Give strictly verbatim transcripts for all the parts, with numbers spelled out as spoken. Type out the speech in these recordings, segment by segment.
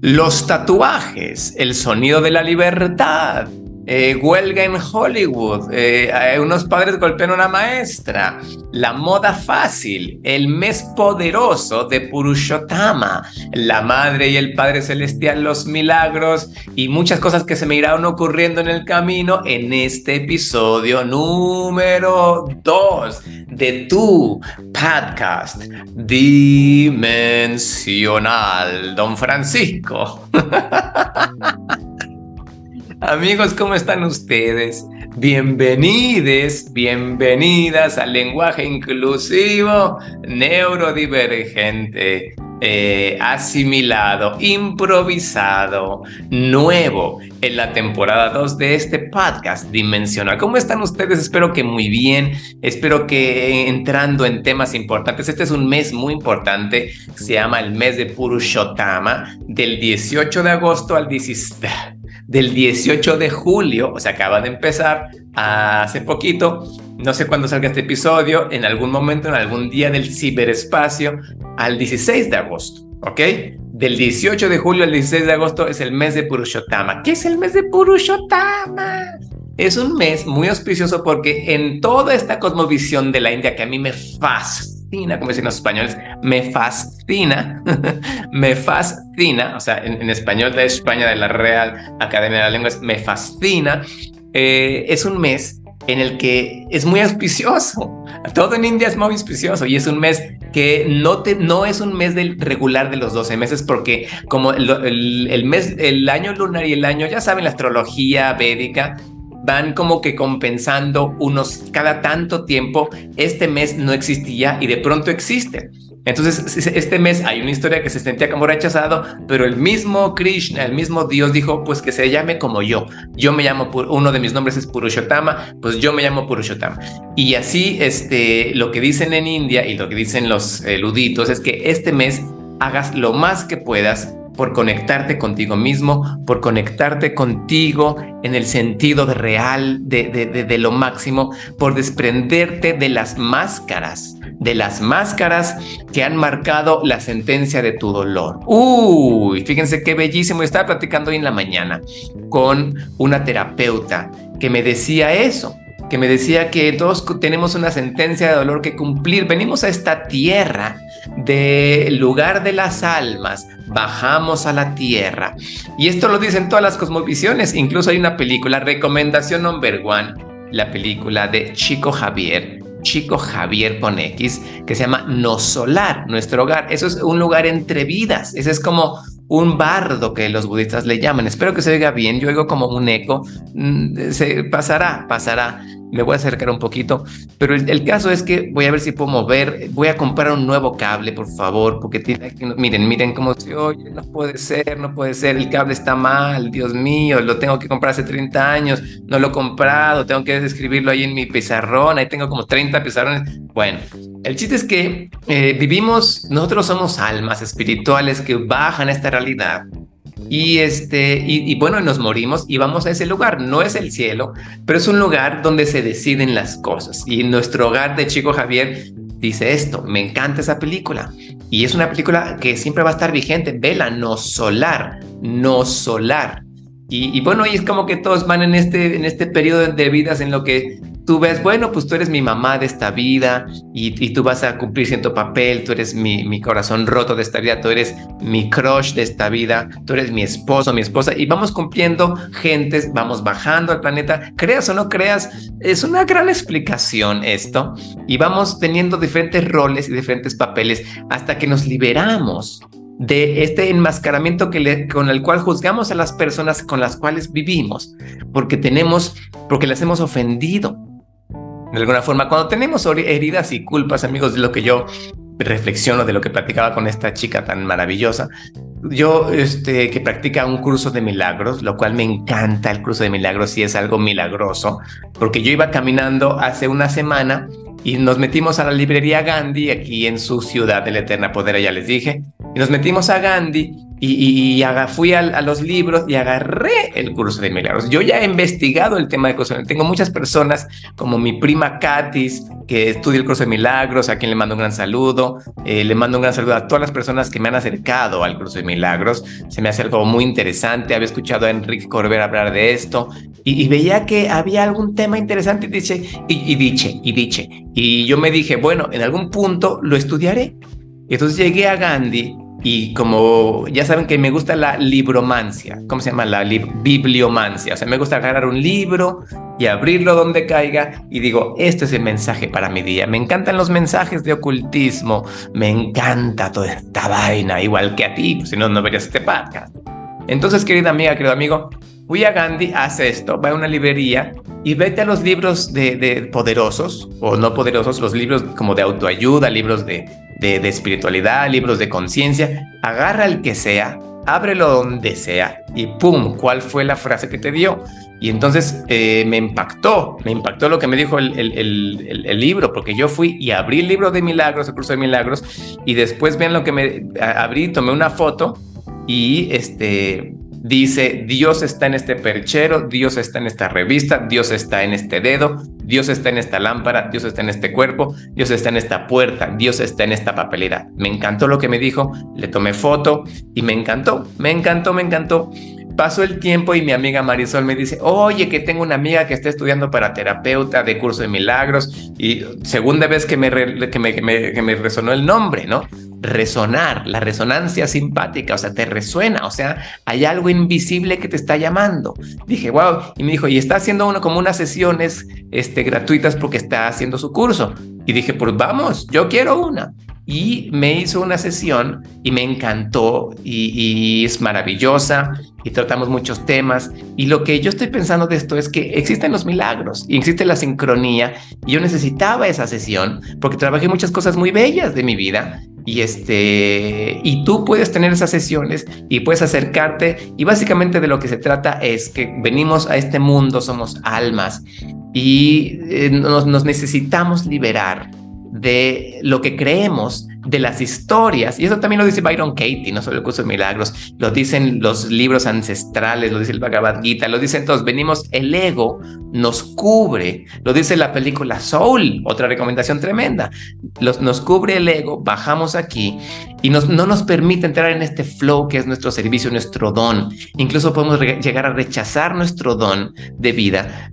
Los tatuajes, el sonido de la libertad, eh, huelga en Hollywood, eh, unos padres golpean a una maestra, la moda fácil, el mes poderoso de Purushottama, la madre y el padre celestial, los milagros y muchas cosas que se me irán ocurriendo en el camino en este episodio número dos de tu podcast dimensional, Don Francisco. Amigos, ¿cómo están ustedes? Bienvenides, bienvenidas al lenguaje inclusivo, neurodivergente, eh, asimilado, improvisado, nuevo en la temporada dos de este podcast dimensional. ¿Cómo están ustedes? Espero que muy bien, espero que entrando en temas importantes. Este es un mes muy importante, se llama el mes de Purushottama, del dieciocho de agosto al diecisiete. Del dieciocho de julio, o sea, acaba de empezar hace poquito, no sé cuándo salga este episodio, en algún momento, en algún día del ciberespacio, al dieciséis de agosto, ¿ok? Del dieciocho de julio al dieciséis de agosto es el mes de Purushottama. ¿Qué es el mes de Purushottama? Es un mes muy auspicioso porque en toda esta cosmovisión de la India que a mí me fascina, como dicen los españoles, me fascina, me fascina, o sea, en, en español de España, de la Real Academia de las Lenguas, me fascina, eh, es un mes en el que es muy auspicioso, todo en India es muy auspicioso y es un mes que no, te, no es un mes del regular de los doce meses porque como el, el, el mes, el año lunar y el año, ya saben, la astrología védica, van como que compensando unos cada tanto tiempo. Este mes no existía y de pronto existe. Entonces, este mes hay una historia que se sentía como rechazado, pero el mismo Krishna, el mismo Dios dijo, pues que se llame como yo. Yo me llamo, uno de mis nombres es Purushottama, pues yo me llamo Purushottama. Y así, este, lo que dicen en India y lo que dicen los eruditos es que este mes hagas lo más que puedas por conectarte contigo mismo, por conectarte contigo en el sentido de real, de, de, de, de lo máximo, por desprenderte de las máscaras, de las máscaras que han marcado la sentencia de tu dolor. Uy, fíjense qué bellísimo. Estaba platicando hoy en la mañana con una terapeuta que me decía eso, que me decía que todos tenemos una sentencia de dolor que cumplir. Venimos a esta tierra del lugar de las almas, bajamos a la tierra. Y esto lo dicen todas las cosmovisiones. Incluso hay una película, recomendación number one, la película de Chico Javier, Chico Javier con X, que se llama Nosolar, nuestro hogar. Eso es un lugar entre vidas. Ese es como un bardo que los budistas le llaman. Espero que se oiga bien. Yo oigo como un eco. Se pasará, pasará. Me voy a acercar un poquito, pero el, el caso es que voy a ver si puedo mover, voy a comprar un nuevo cable, por favor, porque tiene que, miren, miren cómo se oye, no puede ser, no puede ser, el cable está mal, Dios mío, lo tengo que comprar hace treinta años, no lo he comprado, tengo que escribirlo ahí en mi pizarrón, ahí tengo como treinta pizarrones. Bueno, el chiste es que eh, vivimos, nosotros somos almas espirituales que bajan a esta realidad. Y, este, y, y bueno, nos morimos y vamos a ese lugar. No es el cielo, pero es un lugar donde se deciden las cosas. Y nuestro hogar de Chico Javier dice esto. Me encanta esa película. Y es una película que siempre va a estar vigente. Vela, Nosolar, Nosolar. Y, y bueno, y es como que todos van en este, en este periodo de vidas en lo que tú ves, bueno, pues tú eres mi mamá de esta vida y, y tú vas a cumplir cierto papel, tú eres mi, mi corazón roto de esta vida, tú eres mi crush de esta vida, tú eres mi esposo, mi esposa, y vamos cumpliendo gentes, vamos bajando al planeta, creas o no creas, es una gran explicación esto, y vamos teniendo diferentes roles y diferentes papeles hasta que nos liberamos de este enmascaramiento que le, con el cual juzgamos a las personas con las cuales vivimos, porque tenemos, porque las hemos ofendido. De alguna forma, cuando tenemos heridas y culpas, amigos, de lo que yo reflexiono, de lo que platicaba con esta chica tan maravillosa, yo este, que practica un curso de milagros, lo cual me encanta el curso de milagros y es algo milagroso, porque yo iba caminando hace una semana y nos metimos a la librería Gandhi, aquí en su ciudad de la Eterna Poder, ya les dije, y nos metimos a Gandhi y, y, y haga, fui a, a los libros y agarré el curso de milagros. Yo ya he investigado el tema de curso de milagros. Tengo muchas personas como mi prima Katis, que estudia el curso de milagros, a quien le mando un gran saludo. Eh, le mando un gran saludo a todas las personas que me han acercado al curso de milagros. Se me hace algo muy interesante. Había escuchado a Enrique Corbera hablar de esto y, y veía que había algún tema interesante y dice, y, y diche, y diche. Y yo me dije, bueno, en algún punto lo estudiaré. Entonces llegué a Gandhi y como ya saben que me gusta la libromancia, ¿cómo se llama? La li- bibliomancia. O sea, me gusta agarrar un libro y abrirlo donde caiga y digo, este es el mensaje para mi día. Me encantan los mensajes de ocultismo, me encanta toda esta vaina, igual que a ti, pues si no, no verías este podcast. Entonces, querida amiga, querido amigo, fui a Gandhi, haz esto, va a una librería y vete a los libros de, de poderosos o no poderosos, los libros como de autoayuda, libros de, de, de espiritualidad, libros de conciencia, agarra el que sea, ábrelo donde sea y pum, ¿cuál fue la frase que te dio? Y entonces eh, me impactó, me impactó lo que me dijo el, el, el, el, el libro, porque yo fui y abrí el libro de milagros, el curso de milagros, y después vean lo que me abrí, tomé una foto y este... dice, Dios está en este perchero, Dios está en esta revista, Dios está en este dedo, Dios está en esta lámpara, Dios está en este cuerpo, Dios está en esta puerta, Dios está en esta papelera. Me encantó lo que me dijo, le tomé foto y me encantó, me encantó, me encantó. Pasó el tiempo y mi amiga Marisol me dice, oye, que tengo una amiga que está estudiando para terapeuta de curso de milagros, y segunda vez que me, re, que me, que me, que me resonó el nombre, ¿no? Resonar, la resonancia simpática, o sea, te resuena, o sea, hay algo invisible que te está llamando. Dije, wow, y me dijo, y está haciendo uno como unas sesiones este, gratuitas porque está haciendo su curso. Y dije, pues vamos, yo quiero una. Y me hizo una sesión y me encantó y, y es maravillosa y tratamos muchos temas. Y lo que yo estoy pensando de esto es que existen los milagros y existe la sincronía. Y yo necesitaba esa sesión porque trabajé muchas cosas muy bellas de mi vida. Y, este, y tú puedes tener esas sesiones y puedes acercarte. Y básicamente de lo que se trata es que venimos a este mundo, somos almas y eh, nos, nos necesitamos liberar de lo que creemos, de las historias, y eso también lo dice Byron Katie, no solo el curso de milagros, lo dicen los libros ancestrales, lo dice el Bhagavad Gita, lo dicen todos, venimos, el ego nos cubre, lo dice la película Soul, otra recomendación tremenda, los, nos cubre el ego, bajamos aquí y nos, no nos permite entrar en este flow que es nuestro servicio, nuestro don, incluso podemos re- llegar a rechazar nuestro don de vida,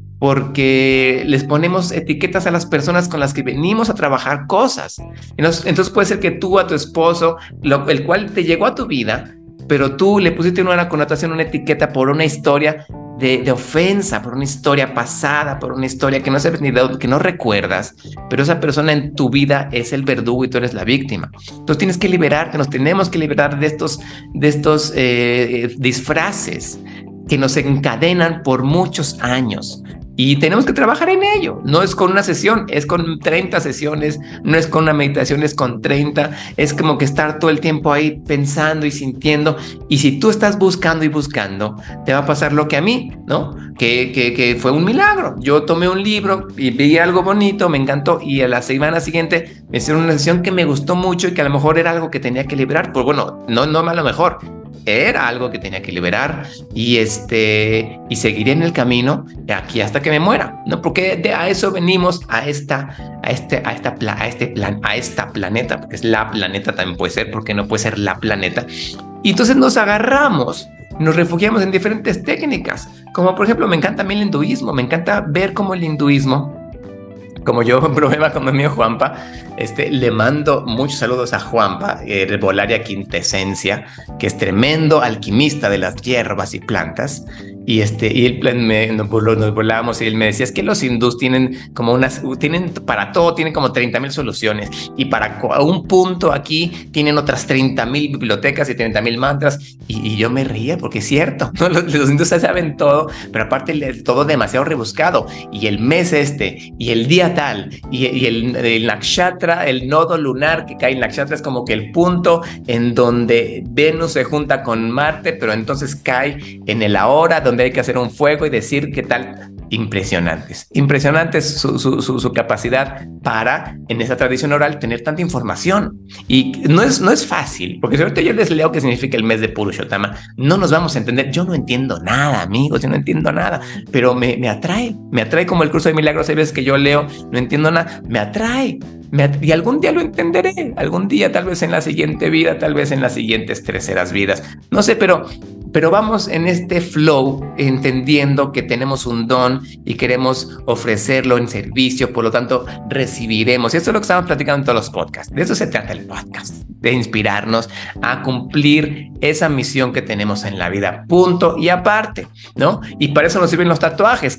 porque les ponemos etiquetas a las personas con las que venimos a trabajar cosas. Entonces, entonces puede ser que tú a tu esposo, lo, el cual te llegó a tu vida, pero tú le pusiste una connotación, una etiqueta por una historia de, de ofensa, por una historia pasada, por una historia que no sabes ni de, que no recuerdas, pero esa persona en tu vida es el verdugo y tú eres la víctima. Entonces tienes que liberarte, nos tenemos que liberar de estos, de estos eh, disfraces que nos encadenan por muchos años. Y tenemos que trabajar en ello. No es con una sesión, es con treinta sesiones, no es con una meditación, es con treinta. Es como que estar todo el tiempo ahí pensando y sintiendo. Y si tú estás buscando y buscando, te va a pasar lo que a mí, ¿no? Que, que, que fue un milagro. Yo tomé un libro y vi algo bonito, me encantó. Y a la semana siguiente me hicieron una sesión que me gustó mucho y que a lo mejor era algo que tenía que liberar. Pues bueno, no, no a lo mejor. Era algo que tenía que liberar y este y seguiré en el camino de aquí hasta que me muera, ¿no? Porque de a eso venimos a esta a este a esta a este plan a esta planeta, porque es la planeta, también puede ser, porque no puede ser la planeta. Y entonces nos agarramos, nos refugiamos en diferentes técnicas, como por ejemplo me encanta a mí el hinduismo, me encanta ver cómo el hinduismo, como yo, un problema con mi amigo Juanpa, este, le mando muchos saludos a Juanpa, eh, Herbolaria Quintesencia, que es tremendo alquimista de las hierbas y plantas. Y, este, y él, me, nos, nos volábamos y él me decía, es que los hindús tienen como unas, tienen para todo, tienen como treinta mil soluciones. Y para un punto aquí tienen otras treinta mil bibliotecas y treinta mil mantras. Y, y yo me reía porque es cierto, ¿no? Los, los hindús saben todo, pero aparte todo demasiado rebuscado. Y el mes este, y el día tal, y, y el, el nakshatra, el nodo lunar que cae en nakshatra es como que el punto en donde Venus se junta con Marte, pero entonces cae en el ahora, donde hay que hacer un fuego y decir qué tal. impresionantes, impresionantes su, su, su, su capacidad para, en esa tradición oral, tener tanta información. Y no es, no es fácil, porque si ahorita yo les leo qué significa el mes de Purushottama, no nos vamos a entender. Yo no entiendo nada, amigos, yo no entiendo nada, pero me, me atrae, me atrae como el curso de milagros. Hay veces que yo leo, no entiendo nada, me atrae. Me at- y algún día lo entenderé, algún día, tal vez en la siguiente vida, tal vez en las siguientes terceras vidas, no sé, pero... Pero vamos en este flow entendiendo que tenemos un don y queremos ofrecerlo en servicio, por lo tanto recibiremos. Y esto es lo que estamos platicando en todos los podcasts. De eso se trata el podcast, de inspirarnos a cumplir esa misión que tenemos en la vida, punto y aparte, ¿no? Y para eso nos sirven los tatuajes.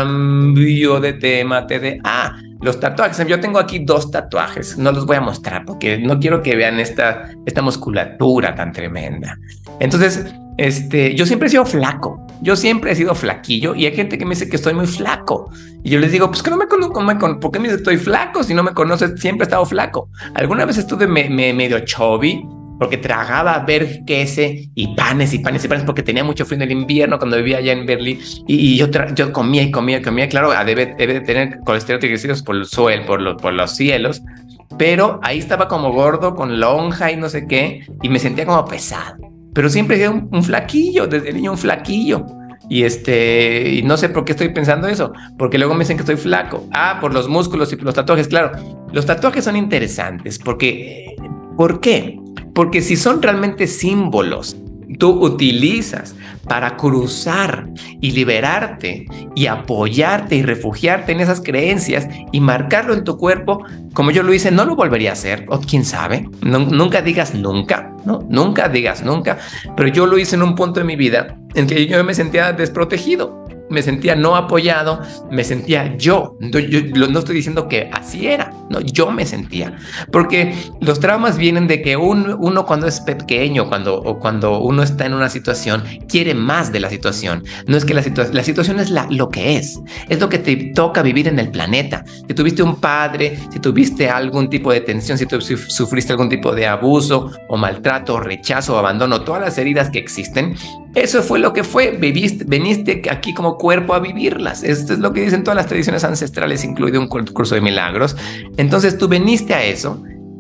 Cambio de tema, T D A. Los tatuajes, yo tengo aquí dos tatuajes, no los voy a mostrar porque no quiero que vean esta, esta musculatura tan tremenda. Entonces, este, yo siempre he sido flaco, yo siempre he sido flaquillo y hay gente que me dice que estoy muy flaco. Y yo les digo, pues que no me conozco, me con... ¿por qué me dice que estoy flaco? Si no me conoces, siempre he estado flaco. Alguna vez estuve me, me, medio chubby, porque tragaba ver queso y panes y panes y panes porque tenía mucho frío en el invierno cuando vivía allá en Berlín y, y yo, yo comía y comía y comía. Claro, debe, debe de tener colesterol y triglicéridos por el suelo, por, lo, por los cielos, pero ahí estaba como gordo con lonja y no sé qué y me sentía como pesado. Pero siempre he sido un, un flaquillo, desde niño un flaquillo. Y este, y no sé por qué estoy pensando eso, porque luego me dicen que estoy flaco. Ah, por los músculos y por los tatuajes. Claro, los tatuajes son interesantes porque, ¿por qué? Porque si son realmente símbolos, tú utilizas para cruzar y liberarte y apoyarte y refugiarte en esas creencias y marcarlo en tu cuerpo, como yo lo hice, no lo volvería a hacer, o quién sabe, no, nunca digas nunca, ¿no? Nunca digas nunca, pero yo lo hice en un punto de mi vida en que yo me sentía desprotegido. Me sentía no apoyado, me sentía yo. No, yo no estoy diciendo que así era, no, yo me sentía. Porque los traumas vienen de que un, uno cuando es pequeño cuando, o cuando uno está en una situación, quiere más de la situación. No es que la, situa la situación es la, lo que es, es lo que te toca vivir en el planeta. Si tuviste un padre, si tuviste algún tipo de tensión, si tú sufriste algún tipo de abuso o maltrato, rechazo o abandono, todas las heridas que existen, eso fue lo que fue, viviste, veniste aquí como cuerpo a vivirlas. Esto es lo que dicen todas las tradiciones ancestrales, incluido un curso de milagros. Entonces tú veniste a eso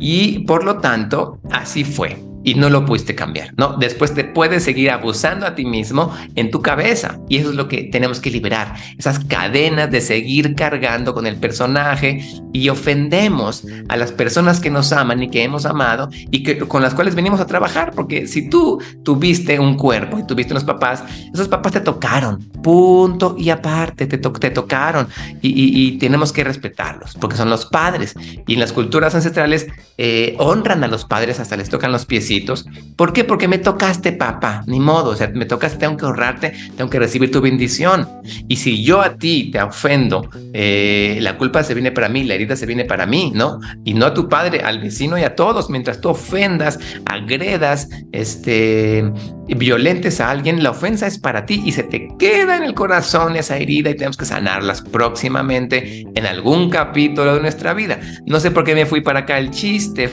y por lo tanto así fue y no lo pudiste cambiar, ¿no? Después te puedes seguir abusando a ti mismo en tu cabeza y eso es lo que tenemos que liberar, esas cadenas de seguir cargando con el personaje y ofendemos a las personas que nos aman y que hemos amado y que, con las cuales venimos a trabajar, porque si tú tuviste un cuerpo y tuviste unos papás, esos papás te tocaron, punto y aparte, te, to te tocaron y, y, y tenemos que respetarlos porque son los padres y en las culturas ancestrales eh, honran a los padres, hasta les tocan los piecitos. ¿Por qué? Porque me tocaste, papá, ni modo, o sea, me tocaste, tengo que honrarte, tengo que recibir tu bendición. Y si yo a ti te ofendo, eh, la culpa se viene para mí, la herida se viene para mí, ¿no? Y no a tu padre, al vecino y a todos. Mientras tú ofendas, agredas, este, violentes a alguien, la ofensa es para ti y se te queda en el corazón esa herida y tenemos que sanarlas próximamente en algún capítulo de nuestra vida. No sé por qué me fui para acá, el chiste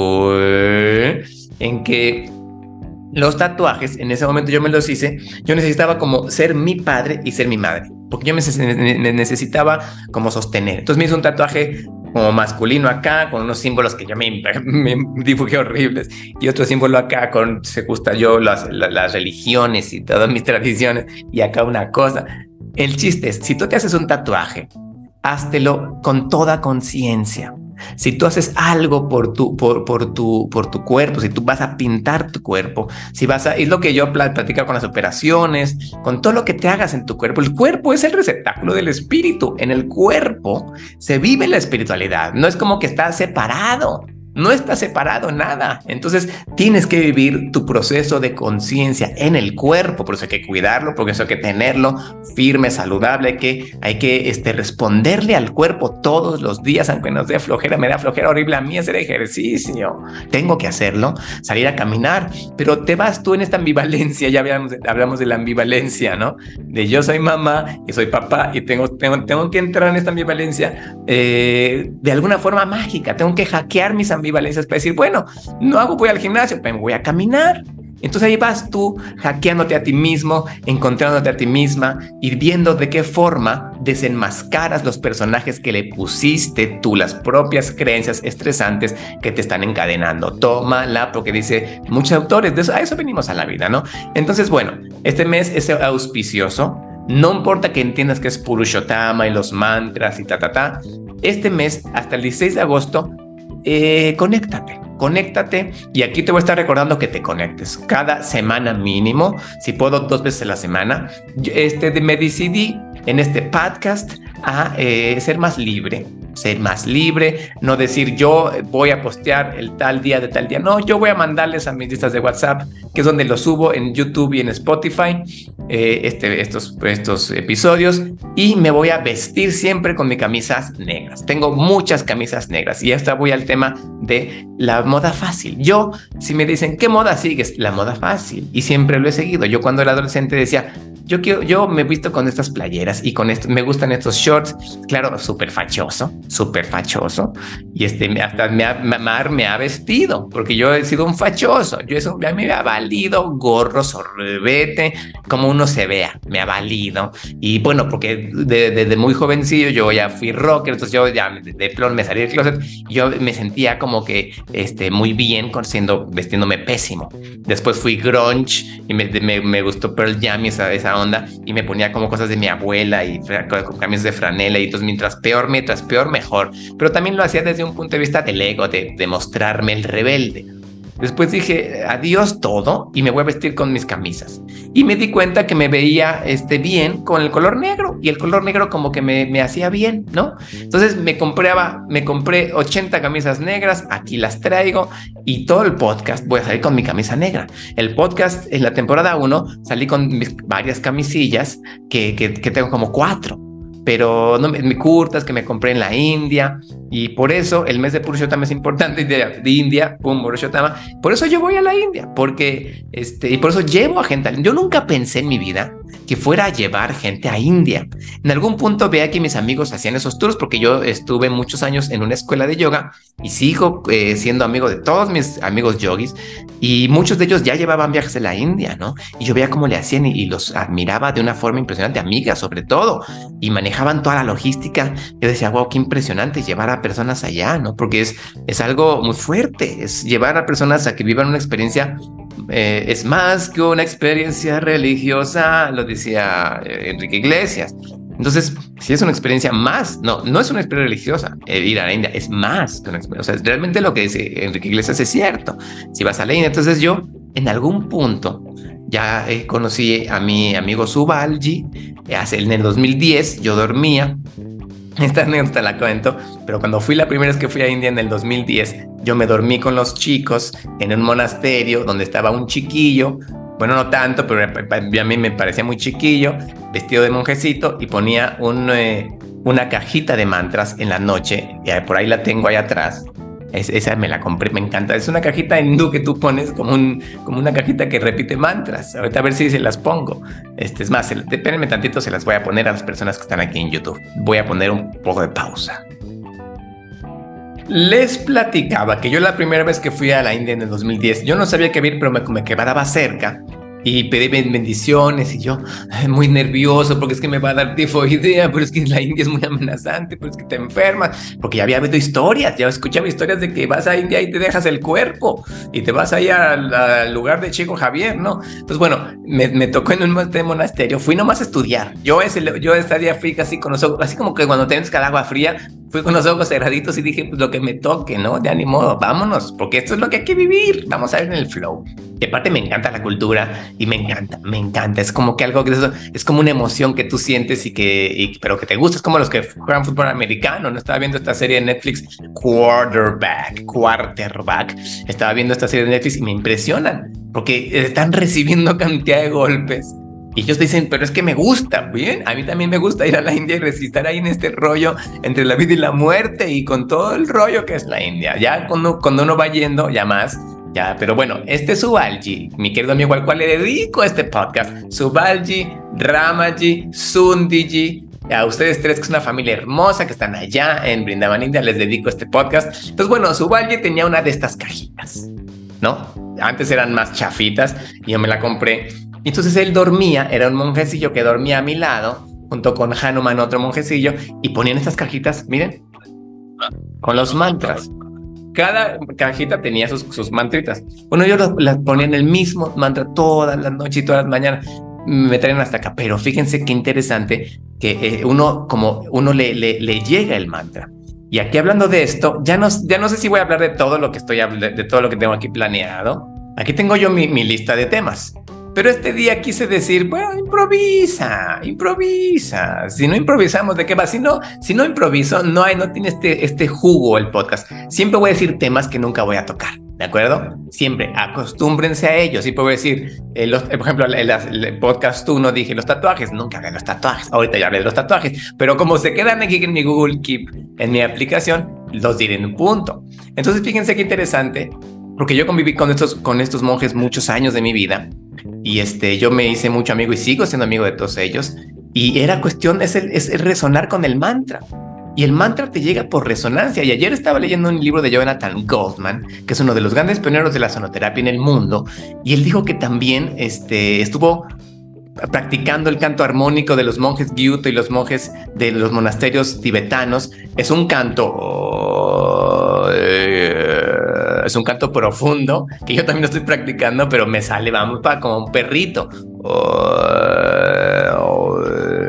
fue en que los tatuajes, en ese momento yo me los hice, yo necesitaba como ser mi padre y ser mi madre, porque yo me necesitaba como sostener. Entonces me hice un tatuaje como masculino acá, con unos símbolos que yo me, me dibujé horribles, y otro símbolo acá con, se gusta yo, las, las, las religiones y todas mis tradiciones, y acá una cosa. El chiste es, si tú te haces un tatuaje, háztelo con toda conciencia. Si tú haces algo por tu, por, por, tu, por tu cuerpo, si tú vas a pintar tu cuerpo, si vas a, es lo que yo platico con las operaciones, con todo lo que te hagas en tu cuerpo. El cuerpo es el receptáculo del espíritu. En el cuerpo se vive la espiritualidad. No es como que está separado. No está separado nada. Entonces tienes que vivir tu proceso de conciencia en el cuerpo. Por eso hay que cuidarlo, por eso hay que tenerlo firme, saludable. Hay que, hay que este, responderle al cuerpo todos los días, aunque nos dé flojera. Me da flojera horrible a mí hacer ejercicio. Tengo que hacerlo, salir a caminar. Pero te vas tú en esta ambivalencia. Ya hablamos de, hablamos de la ambivalencia, ¿no? De yo soy mamá y soy papá y tengo, tengo, tengo que entrar en esta ambivalencia eh, de alguna forma mágica. Tengo que hackear mis ambivalencias para decir, bueno, no hago, voy al gimnasio, pero voy a caminar. Entonces ahí vas tú hackeándote a ti mismo, encontrándote a ti misma y viendo de qué forma desenmascaras los personajes que le pusiste tú, las propias creencias estresantes que te están encadenando. Tómala, porque dice muchos autores, de eso, a eso venimos a la vida, ¿no? Entonces, bueno, este mes es auspicioso. No importa que entiendas que es Purushottama y los mantras y ta, ta, ta. Este mes, hasta el dieciséis de agosto, eh, conéctate. Conéctate y aquí te voy a estar recordando que te conectes cada semana mínimo, si puedo dos veces a la semana. Yo, este, me decidí en este podcast a eh, ser más libre, ser más libre, no decir yo voy a postear el tal día de tal día, no, yo voy a mandarles a mis listas de WhatsApp, que es donde los subo en YouTube y en Spotify, eh, este, estos, estos episodios, y me voy a vestir siempre con mis camisas negras. Tengo muchas camisas negras y hasta voy al tema de la moda fácil. Yo, si me dicen, ¿qué moda sigues? La moda fácil, y siempre lo he seguido. Yo cuando era adolescente decía, yo, quiero, yo me he visto con estas playeras y con esto, me gustan estos shorts, claro, súper fachoso, súper fachoso, y este, hasta me ha, Mar me ha vestido, porque yo he sido un fachoso, yo eso a mí me ha valido gorro, sorbete, como uno se vea, me ha valido, y bueno, porque desde de, de muy jovencillo yo ya fui rocker, entonces yo ya de, de plon me salí del closet, yo me sentía como que este, muy bien con siendo, vestiéndome pésimo. Después fui grunge y me, me, me gustó Pearl Jam y esa, esa onda, y me ponía como cosas de mi abuela y con cambios de franela, y entonces mientras peor, mientras peor, mejor. Pero también lo hacía desde un punto de vista del ego, de, de mostrarme el rebelde. Después dije, adiós todo, y me voy a vestir con mis camisas. Y me di cuenta que me veía este, bien con el color negro, y el color negro como que me, me hacía bien, ¿no? Entonces me compraba, me compré ochenta camisas negras, aquí las traigo, y todo el podcast voy a salir con mi camisa negra. El podcast en la temporada uno salí con mis varias camisillas, que, que, que tengo como cuatro. Pero no, me curtas que me compré en la India, y por eso el mes de Purushottama es importante, de, de India, pum, Purushottama, por eso yo voy a la India, porque, este, y por eso llevo a gente. Yo nunca pensé en mi vida que fuera a llevar gente a India. En algún punto veía que mis amigos hacían esos tours, porque yo estuve muchos años en una escuela de yoga y sigo eh, siendo amigo de todos mis amigos yogis, y muchos de ellos ya llevaban viajes a la India, ¿no? Y yo veía cómo le hacían y, y los admiraba de una forma impresionante, amigas sobre todo, y manejaban toda la logística. Yo decía, wow, qué impresionante llevar a personas allá, ¿no? Porque es, es algo muy fuerte, es llevar a personas a que vivan una experiencia, eh, es más que una experiencia religiosa, lo decía eh, Enrique Iglesias. Entonces, si es una experiencia más, no, no es una experiencia religiosa, eh, ir a la India es más que una experiencia, o sea, realmente lo que dice Enrique Iglesias es cierto, si vas a la India. Entonces yo, en algún punto, ya eh, conocí a mi amigo Subalji, eh, en el dos mil diez yo dormía, esta anécdota la cuento, pero cuando fui la primera vez que fui a India en el dos mil diez, yo me dormí con los chicos en un monasterio donde estaba un chiquillo, bueno, no tanto, pero a mí me parecía muy chiquillo, vestido de monjecito, y ponía un, eh, una cajita de mantras en la noche, y por ahí la tengo ahí atrás. Es, esa me la compré, me encanta. Es una cajita hindú que tú pones como, un, como una cajita que repite mantras. Ahorita a ver si se las pongo. Este, es más, espérenme tantito, se las voy a poner a las personas que están aquí en YouTube. Voy a poner un poco de pausa. Les platicaba que yo la primera vez que fui a la India en el dos mil diez, yo no sabía qué ir, pero me, me quedaba cerca. Y pedí bendiciones y yo muy nervioso porque es que me va a dar tifoidea, pero es que la India es muy amenazante, pero es que te enfermas, porque ya había habido historias, ya escuchaba historias de que vas a India y te dejas el cuerpo y te vas ahí al, al lugar de Chico Javier, ¿no? Entonces, bueno, me, me tocó en un monasterio, fui nomás a estudiar. Yo ese, yo ese día fui casi con los ojos, así como que cuando tienes cada agua fría, fui con los ojos cerraditos y dije, pues lo que me toque, ¿no? Ya ni modo, vámonos, porque esto es lo que hay que vivir, vamos a ver en el flow. Y aparte me encanta la cultura y me encanta, me encanta, es como que algo que es, es como una emoción que tú sientes y que, y, pero que te gusta, es como los que juegan fútbol americano, ¿no? Estaba viendo esta serie de Netflix, Quarterback, Quarterback, estaba viendo esta serie de Netflix y me impresionan, porque están recibiendo cantidad de golpes. Y ellos dicen, pero es que me gusta, ¿bien? A mí también me gusta ir a la India y resistir ahí en este rollo entre la vida y la muerte y con todo el rollo que es la India. Ya cuando, cuando uno va yendo, ya más, ya. Pero bueno, este Subalji, mi querido amigo al cual le dedico este podcast, Subalji, Ramaji, Sundiji, a ustedes tres, que es una familia hermosa que están allá en Brindavan, India, les dedico este podcast. Entonces, bueno, Subalji tenía una de estas cajitas, ¿no? Antes eran más chafitas y yo me la compré. Y entonces él dormía, era un monjecillo que dormía a mi lado, junto con Hanuman, otro monjecillo, y ponían estas cajitas, miren, con los mantras. Cada cajita tenía sus, sus mantritas. Bueno, yo las, las ponía en el mismo mantra todas las noches y todas las mañanas. Me traen hasta acá, pero fíjense qué interesante que eh, uno, como uno le, le, le llega el mantra. Y aquí hablando de esto, ya no, ya no sé si voy a hablar de todo lo que estoy de, de todo lo que tengo aquí planeado. Aquí tengo yo mi, mi lista de temas. Pero este día quise decir, bueno, improvisa, improvisa. Si no improvisamos, ¿de qué va? Si no, si no improviso, no hay, no tiene este, este jugo el podcast. Siempre voy a decir temas que nunca voy a tocar, ¿de acuerdo? Siempre, acostúmbrense a ellos. Siempre voy a decir, eh, los, por ejemplo, el, el podcast uno dije los tatuajes, nunca hagan los tatuajes. Ahorita ya hablé de los tatuajes, pero como se quedan aquí en mi Google Keep, en mi aplicación, los diré en un punto. Entonces, fíjense qué interesante, porque yo conviví con estos, con estos monjes muchos años de mi vida. Y este, yo me hice mucho amigo y sigo siendo amigo de todos ellos. Y era cuestión, es el, es el resonar con el mantra. Y el mantra te llega por resonancia. Y ayer estaba leyendo un libro de Jonathan Goldman, que es uno de los grandes pioneros de la sonoterapia en el mundo. Y él dijo que también este, estuvo practicando el canto armónico de los monjes Gyuto y los monjes de los monasterios tibetanos. Es un canto... Oh, eh, es un canto profundo que yo también lo estoy practicando, pero me sale, vamos, para como un perrito. Oh, oh,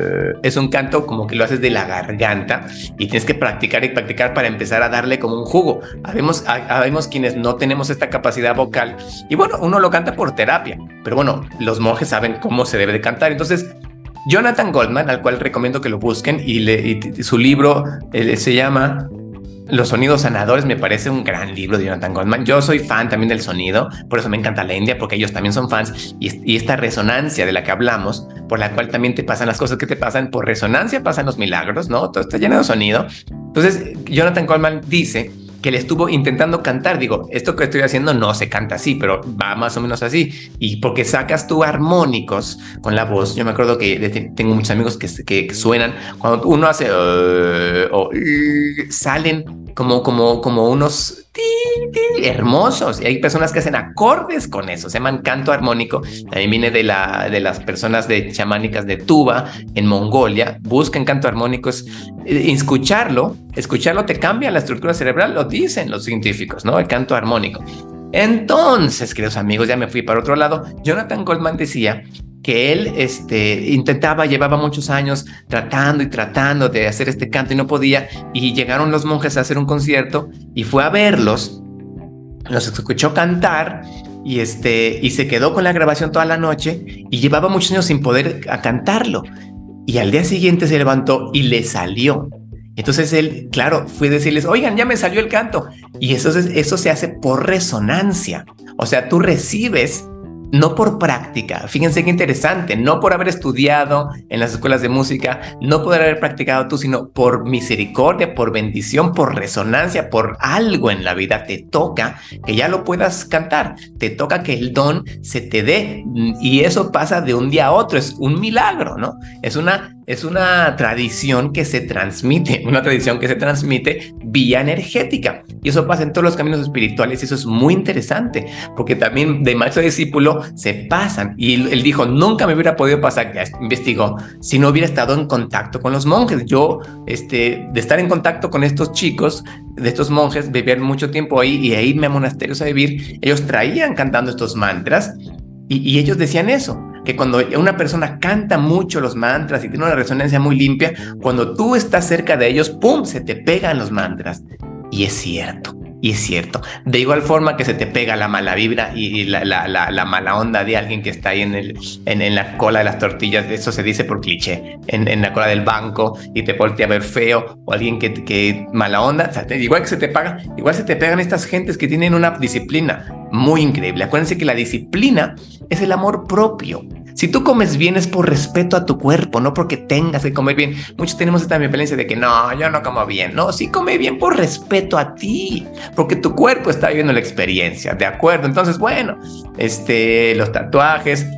es un canto como que lo haces de la garganta y tienes que practicar y practicar para empezar a darle como un jugo. Habemos, habemos quienes no tenemos esta capacidad vocal y bueno, uno lo canta por terapia, pero bueno, los monjes saben cómo se debe de cantar. Entonces, Jonathan Goldman, al cual recomiendo que lo busquen, y, le, y su libro eh, se llama Los sonidos sanadores, me parece un gran libro de Jonathan Goldman. Yo soy fan también del sonido, por eso me encanta la India, porque ellos también son fans, y, y esta resonancia de la que hablamos, por la cual también te pasan las cosas que te pasan, por resonancia pasan los milagros, ¿no? Todo está lleno de sonido. Entonces, Jonathan Goldman dice que le estuvo intentando cantar. Digo, esto que estoy haciendo no se canta así, pero va más o menos así. Y porque sacas tú armónicos con la voz. Yo me acuerdo que tengo muchos amigos que, que suenan, cuando uno hace uh, o uh, salen como, como, como unos hermosos. Y hay personas que hacen acordes con eso, se llaman canto armónico. También viene de, la, de las personas de chamánicas de Tuba en Mongolia. Busquen canto armónicos, eh, escucharlo, escucharlo te cambia la estructura cerebral, lo dicen los científicos, ¿no? El canto armónico. Entonces, queridos amigos, ya me fui para otro lado. Jonathan Goldman decía que él este, intentaba, llevaba muchos años tratando y tratando de hacer este canto y no podía, y llegaron los monjes a hacer un concierto y fue a verlos, los escuchó cantar y, este, y se quedó con la grabación toda la noche y llevaba muchos años sin poder a cantarlo, y al día siguiente se levantó y le salió. Entonces él, claro, fue a decirles, oigan, ya me salió el canto, y eso, eso se hace por resonancia. O sea, tú recibes, no por práctica. Fíjense qué interesante, no por haber estudiado en las escuelas de música, no por haber practicado tú, sino por misericordia, por bendición, por resonancia, por algo en la vida te toca que ya lo puedas cantar, te toca que el don se te dé, y eso pasa de un día a otro, es un milagro, ¿no? Es una, es una tradición que se transmite, una tradición que se transmite vía energética, y eso pasa en todos los caminos espirituales, y eso es muy interesante, porque también de maestro a discípulo se pasan, y él, él dijo, nunca me hubiera podido pasar, ya investigó, si no hubiera estado en contacto con los monjes. Yo, este, de estar en contacto con estos chicos, de estos monjes, vivían mucho tiempo ahí, y a irme a monasterios a vivir, ellos traían cantando estos mantras, y, y ellos decían eso, que cuando una persona canta mucho los mantras y tiene una resonancia muy limpia, cuando tú estás cerca de ellos, ¡pum!, se te pegan los mantras. Y es cierto. Y es cierto, de igual forma que se te pega la mala vibra y la, la, la, la mala onda de alguien que está ahí en, el, en, en la cola de las tortillas, eso se dice por cliché, en, en la cola del banco, y te voltea a ver feo, o alguien que, que mala onda, o sea, igual que se te paga, igual se te pegan estas gentes que tienen una disciplina muy increíble. Acuérdense que la disciplina es el amor propio. Si tú comes bien es por respeto a tu cuerpo, no porque tengas que comer bien. Muchos tenemos esta ambivalencia de que no, yo no como bien. No, sí come bien por respeto a ti, porque tu cuerpo está viviendo la experiencia, ¿de acuerdo? Entonces, bueno, este, los tatuajes,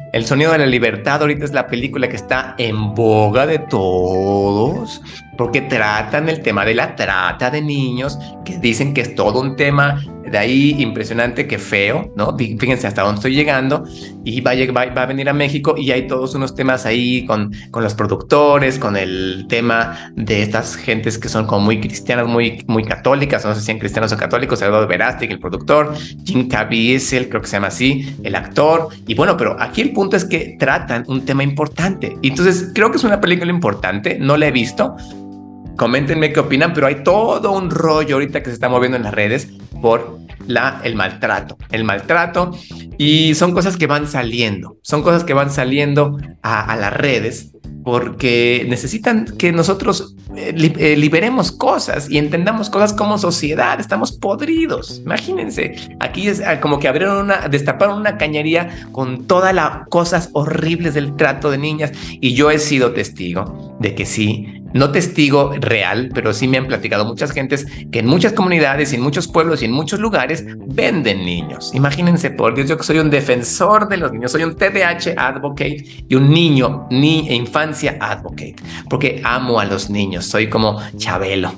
El Sonido de la Libertad ahorita es la película que está en boga de todos, porque tratan el tema de la trata de niños, que dicen que es todo un tema de ahí impresionante, que feo, ¿no? Fíjense hasta dónde estoy llegando, y va a, va, va a venir a México y hay todos unos temas ahí con, con los productores, con el tema de estas gentes que son como muy cristianas, muy, muy católicas, no sé si sean cristianos o católicos, Eduardo Verástegui, el productor, Jim Caviezel, creo que se llama así, el actor, y bueno, pero aquí el punto es que tratan un tema importante, y entonces creo que es una película importante, no la he visto, coméntenme qué opinan, pero hay todo un rollo ahorita que se está moviendo en las redes por la, el maltrato, el maltrato, y son cosas que van saliendo, son cosas que van saliendo a, a las redes, porque necesitan que nosotros eh, li eh, liberemos cosas y entendamos cosas como sociedad. Estamos podridos. Imagínense, aquí es como que abrieron una, destaparon una cañería con todas las cosas horribles del trato de niñas, y yo he sido testigo de que sí. No testigo real, pero sí me han platicado muchas gentes que en muchas comunidades, y en muchos pueblos y en muchos lugares venden niños. Imagínense, por Dios, yo que soy un defensor de los niños, soy un T D A H advocate y un niño ni e infancia advocate, porque amo a los niños, soy como Chabelo.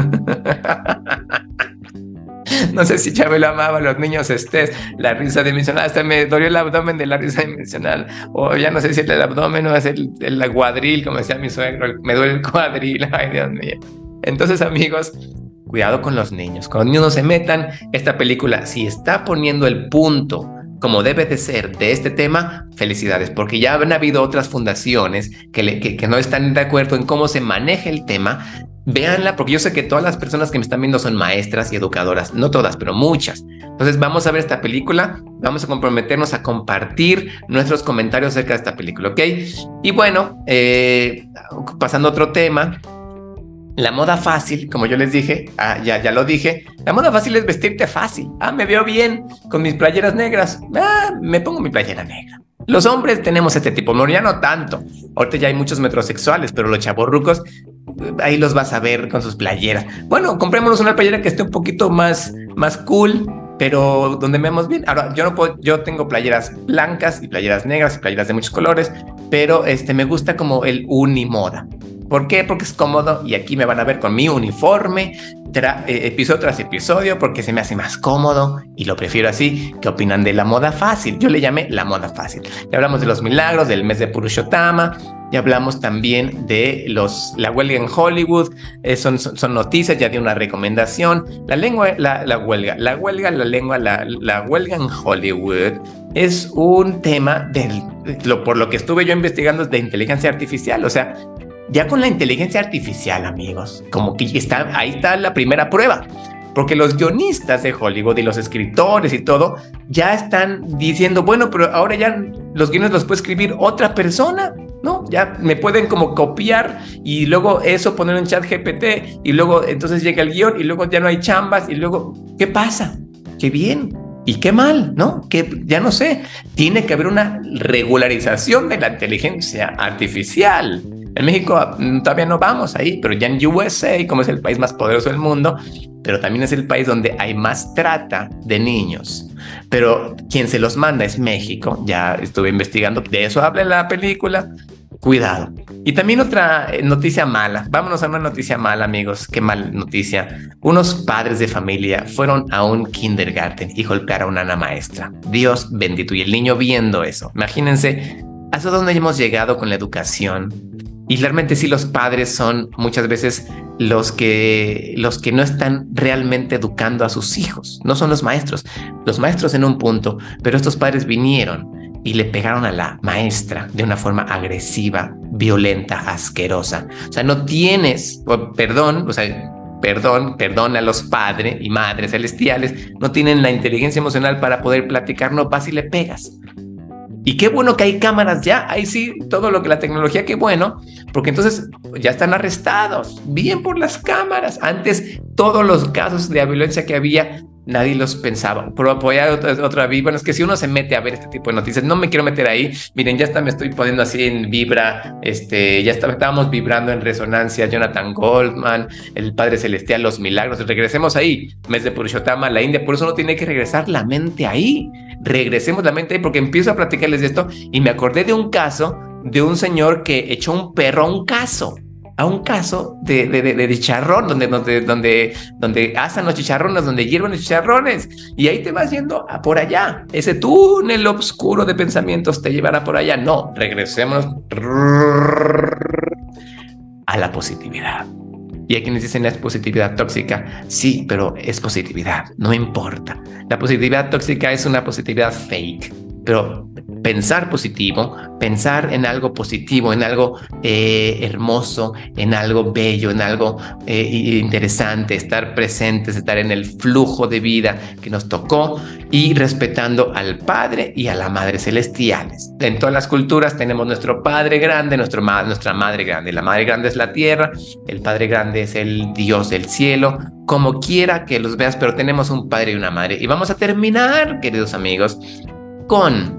No sé si Chabelo amaba a los niños, estés la risa dimensional, hasta me dolió el abdomen de la risa dimensional, o ya no sé si es el abdomen o es el, el cuadril, como decía mi suegro, me duele el cuadril, ay Dios mío. Entonces, amigos, cuidado con los niños, cuando los niños no se metan. Esta película, si está poniendo el punto como debe de ser de este tema, felicidades, porque ya han habido otras fundaciones que, le, que, que no están de acuerdo en cómo se maneja el tema. Véanla, porque yo sé que todas las personas que me están viendo son maestras y educadoras, no todas, pero muchas. Entonces vamos a ver esta película, vamos a comprometernos a compartir nuestros comentarios acerca de esta película, ¿ok? Y bueno, eh, pasando a otro tema, la moda fácil, como yo les dije, ah, ya, ya lo dije, la moda fácil es vestirte fácil. Ah, me veo bien con mis playeras negras, ah, me pongo mi playera negra. Los hombres tenemos este tipo, no, ya no tanto. Ahorita ya hay muchos metrosexuales, pero los chavorrucos, ahí los vas a ver con sus playeras. Bueno, comprémonos una playera que esté un poquito más, más cool, pero donde vemos bien. Ahora, yo no puedo, yo tengo playeras blancas y playeras negras y playeras de muchos colores, pero este, me gusta como el unimoda. ¿Por qué? Porque es cómodo, y aquí me van a ver con mi uniforme, tra eh, episodio tras episodio, porque se me hace más cómodo y lo prefiero así. ¿Qué opinan de la moda fácil? Yo le llamé la moda fácil. Ya hablamos de los milagros, del mes de Purushottama, ya hablamos también de los, la huelga en Hollywood, eh, son, son, son noticias, ya di una recomendación. La lengua, la, la huelga, la huelga, la lengua, la, la huelga en Hollywood es un tema del, lo, por lo que estuve yo investigando, de inteligencia artificial. O sea, ya con la inteligencia artificial, amigos, como que está, ahí está la primera prueba, porque los guionistas de Hollywood y los escritores y todo ya están diciendo, bueno, pero ahora ya los guiones los puede escribir otra persona, ¿no? Ya me pueden como copiar y luego eso poner en chat G P T, y luego entonces llega el guión y luego ya no hay chambas, y luego, ¿qué pasa? ¡Qué bien! Y qué mal, ¿no? Que ya no sé, tiene que haber una regularización de la inteligencia artificial. En México todavía no vamos ahí, pero ya en U S A, como es el país más poderoso del mundo, pero también es el país donde hay más trata de niños. Pero quien se los manda es México. Ya estuve investigando, de eso habla la película. Cuidado. Y también otra noticia mala. Vámonos a una noticia mala, amigos. Qué mal noticia. Unos padres de familia fueron a un kindergarten y golpearon a una ana maestra. Dios bendito. Y el niño viendo eso. Imagínense hasta dónde hemos llegado con la educación. Y realmente sí, los padres son muchas veces los que, los que no están realmente educando a sus hijos. No son los maestros. Los maestros en un punto, pero estos padres vinieron y le pegaron a la maestra de una forma agresiva, violenta, asquerosa. O sea, no tienes, perdón, o sea, perdón, perdón a los padres y madres celestiales, no tienen la inteligencia emocional para poder platicar, no vas y le pegas. Y qué bueno que hay cámaras ya, ahí sí, todo lo que la tecnología, qué bueno, porque entonces ya están arrestados, bien por las cámaras. Antes todos los casos de violencia que había nadie los pensaba. Pero apoyar otra, otra vibra. Bueno, es que si uno se mete a ver este tipo de noticias, no me quiero meter ahí. Miren, ya hasta me estoy poniendo así en vibra. Este, ya está, estábamos vibrando en resonancia. Jonathan Goldman, el Padre Celestial, los milagros. Regresemos ahí. Mes de Purushotama, la India. Por eso uno tiene que regresar la mente ahí. Regresemos la mente ahí, porque empiezo a platicarles de esto y me acordé de un caso de un señor que echó un perro a un caso. a un caso de, de, de, de chicharrón, donde, donde, donde, donde asan los chicharrones, donde hierven los chicharrones, y ahí te vas yendo a por allá. Ese túnel oscuro de pensamientos te llevará por allá. No, regresemos a la positividad. Y hay quienes dicen es positividad tóxica. Sí, pero es positividad, no importa. La positividad tóxica es una positividad fake, pero pensar positivo, pensar en algo positivo, en algo eh, hermoso, en algo bello, en algo eh, interesante, estar presentes, estar en el flujo de vida que nos tocó y respetando al Padre y a la Madre celestiales. En todas las culturas tenemos nuestro Padre grande, nuestro, nuestra Madre grande. La Madre grande es la tierra, el Padre grande es el Dios del cielo, como quiera que los veas, pero tenemos un Padre y una Madre. Y vamos a terminar, queridos amigos, con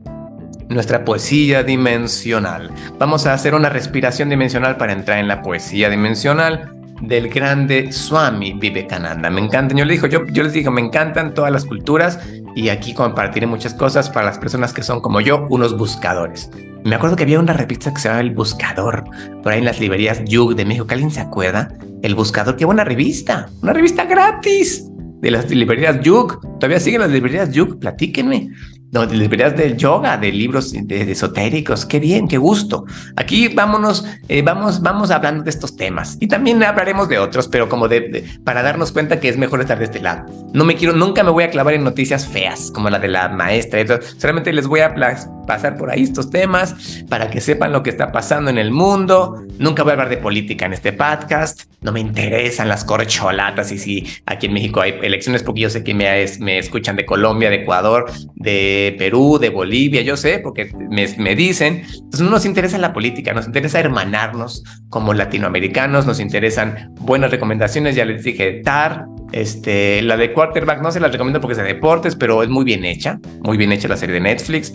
nuestra poesía dimensional. Vamos a hacer una respiración dimensional para entrar en la poesía dimensional del grande Swami Vivekananda. Me encantan, yo les digo, yo, yo les digo, me encantan todas las culturas y aquí compartiré muchas cosas para las personas que son como yo, unos buscadores. Me acuerdo que había una revista que se llamaba El Buscador, por ahí en las librerías Yug de México. ¿Alguien se acuerda? El Buscador, qué buena revista, una revista gratis de las librerías Yug. ¿Todavía siguen las librerías Yug? Platíquenme. No, de librerías del yoga, de libros de, de esotéricos. Qué bien, qué gusto. Aquí vámonos, eh, vamos, vamos hablando de estos temas y también hablaremos de otros, pero como de, de para darnos cuenta que es mejor estar de este lado. No me quiero, nunca me voy a clavar en noticias feas como la de la maestra. Entonces, solamente les voy a pasar por ahí estos temas para que sepan lo que está pasando en el mundo. Nunca voy a hablar de política en este podcast. No me interesan las corcholatas y si aquí en México hay elecciones, porque yo sé que me, me escuchan de Colombia, de Ecuador, de Perú, de Bolivia, yo sé, porque me, me dicen. Entonces no nos interesa la política, nos interesa hermanarnos como latinoamericanos, nos interesan buenas recomendaciones. Ya les dije, T A R, este, la de Quarterback no se la recomiendo porque es de deportes, pero es muy bien hecha, muy bien hecha la serie de Netflix.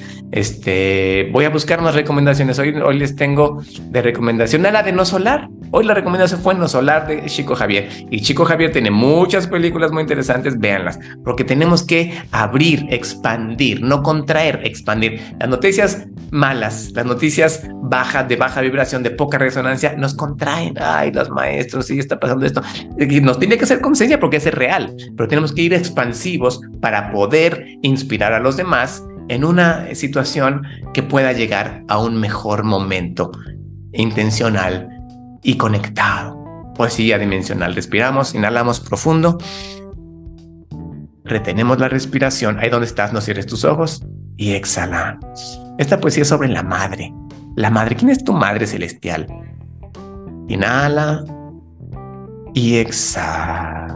Este, voy a buscar más recomendaciones. Hoy, hoy les tengo de recomendación a la de No Solar. Hoy la recomendación fue No Solar de Chico Javier. Y Chico Javier tiene muchas películas muy interesantes, véanlas, porque tenemos que abrir, expandir, no contraer, expandir. Las noticias malas, las noticias bajas, de baja vibración, de poca resonancia, nos contraen. Ay, los maestros, sí está pasando esto. Y nos tiene que hacer conciencia porque es real, pero tenemos que ir expansivos para poder inspirar a los demás en una situación que pueda llegar a un mejor momento intencional y conectado. Poesía dimensional. Respiramos, inhalamos profundo, retenemos la respiración. Ahí donde estás, no cierres tus ojos y exhalamos. Esta poesía es sobre la madre. La madre, ¿quién es tu madre celestial? Inhala y exhala.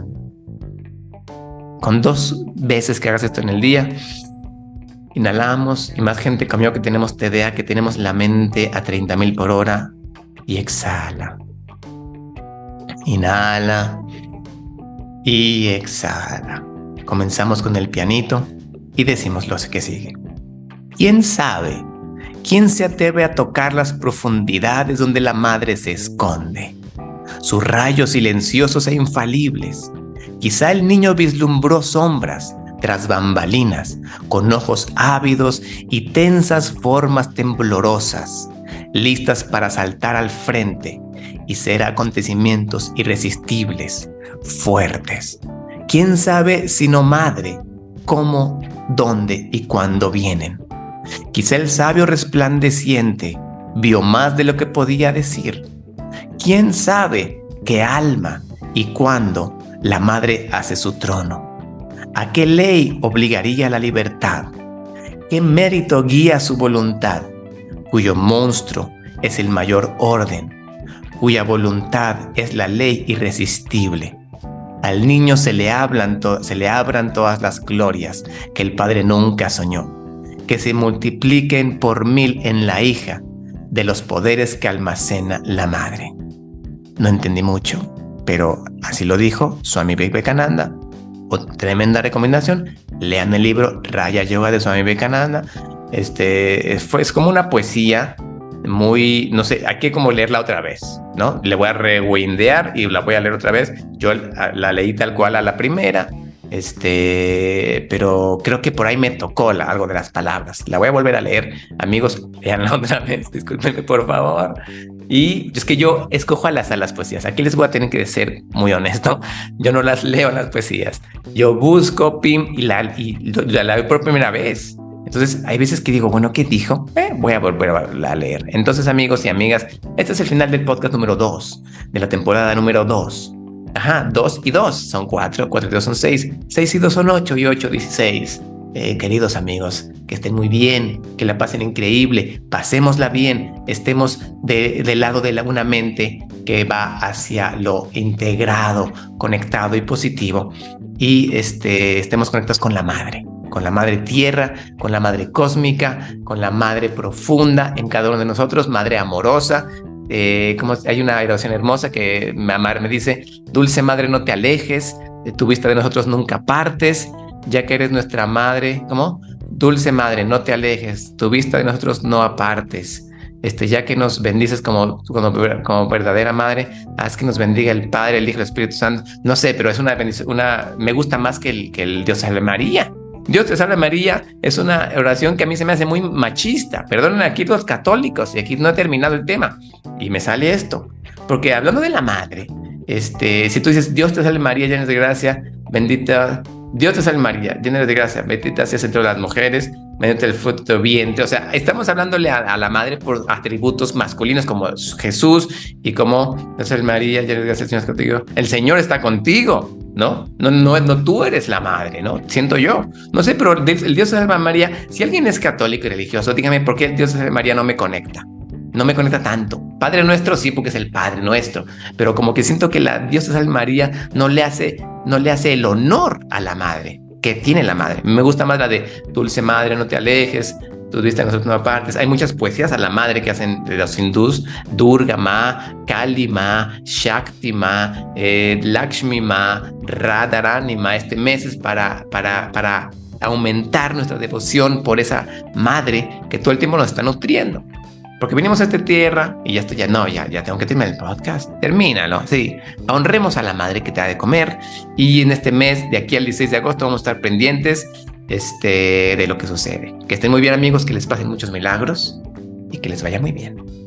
Con dos veces que hagas esto en el día, inhalamos y más gente como yo que tenemos T D A, que tenemos la mente a treinta mil por hora, y exhala. Inhala y exhala. Comenzamos con el pianito y decimos lo que sigue. ¿Quién sabe? ¿Quién se atreve a tocar las profundidades donde la madre se esconde? Sus rayos silenciosos e infalibles. Quizá el niño vislumbró sombras tras bambalinas, con ojos ávidos y tensas formas temblorosas, listas para saltar al frente y ser acontecimientos irresistibles, fuertes. ¿Quién sabe sino madre cómo, dónde y cuándo vienen? Quizá el sabio resplandeciente vio más de lo que podía decir. ¿Quién sabe qué alma y cuándo la madre hace su trono? ¿A qué ley obligaría la libertad? ¿Qué mérito guía su voluntad? Cuyo monstruo es el mayor orden, cuya voluntad es la ley irresistible. Al niño se le, hablan to- se le abran todas las glorias que el padre nunca soñó, que se multipliquen por mil en la hija de los poderes que almacena la madre. No entendí mucho, pero así lo dijo Swami Vivekananda. O, tremenda recomendación, lean el libro Raya Yoga de Swami Vivekananda. Este, fue, es como una poesía muy, no sé, hay que como leerla otra vez, ¿no? Le voy a rewindear y la voy a leer otra vez. Yo la, la leí tal cual a la primera, este, pero creo que por ahí me tocó la, algo de las palabras. La voy a volver a leer. Amigos, leanla otra vez, discúlpenme por favor. Y es que yo escojo a las, a las poesías. Aquí les voy a tener que ser muy honesto. Yo no las leo las poesías. Yo busco, pim, y la, y la, la veo por primera vez. Entonces hay veces que digo, bueno, ¿qué dijo? Eh, voy a volver a leer. Entonces, amigos y amigas, este es el final del podcast número dos, de la temporada número dos. Ajá, dos y dos son cuatro, cuatro y dos son seis, seis y dos son ocho y ocho, dieciséis. Eh, queridos amigos, que estén muy bien, que la pasen increíble, pasémosla bien, estemos de, del lado de la, una mente que va hacia lo integrado, conectado y positivo, y este, estemos conectados con la madre, con la madre tierra, con la madre cósmica, con la madre profunda en cada uno de nosotros, madre amorosa. Eh, como hay una oración hermosa que mi mamá me dice: dulce madre, no te alejes, de tu vista de nosotros nunca partes, ya que eres nuestra madre. ¿Cómo? Dulce madre, no te alejes, tu vista de nosotros no apartes. Este, ya que nos bendices como, como, como verdadera madre, haz que nos bendiga el Padre, el Hijo y el Espíritu Santo. No sé, pero es una bendición, una, me gusta más que el, que el Dios salve María. Dios te salve María es una oración que a mí se me hace muy machista. Perdonen aquí los católicos, y aquí no he terminado el tema. Y me sale esto, porque hablando de la madre, este, si tú dices Dios te salve María, llena de gracia, bendita, Dios te salve María, llena de gracia, bendita seas entre las mujeres, bendito el fruto de tu vientre. O sea, estamos hablándole a, a la madre por atributos masculinos como Jesús y como Dios salve María, llena de gracia, el Señor está contigo. El Señor está contigo. ¿No? No, no, no, tú eres la madre, ¿no? Siento yo. No sé, pero el Dios de Salve María, si alguien es católico y religioso, dígame por qué el Dios de Salve María no me conecta. No me conecta tanto. Padre nuestro, sí, porque es el Padre nuestro. Pero como que siento que la Dios de Salve María no le hace, no le hace el honor a la madre que tiene la madre. Me gusta más la de dulce madre, no te alejes, tu vista en nosotros no apartes. Hay muchas poesías a la madre que hacen de los hindús: Durga Ma, Kali Ma, Shakti Ma, eh, Lakshmi Ma, Radharani Ma. Este mes es para, para, para aumentar nuestra devoción por esa madre que todo el tiempo nos está nutriendo. Porque venimos a esta tierra y ya estoy, ya no, ya, ya tengo que terminar el podcast. Termínalo, sí. Honremos a la madre que te da de comer. Y en este mes, de aquí al dieciséis de agosto, vamos a estar pendientes este, de lo que sucede. Que estén muy bien, amigos, que les pasen muchos milagros y que les vaya muy bien.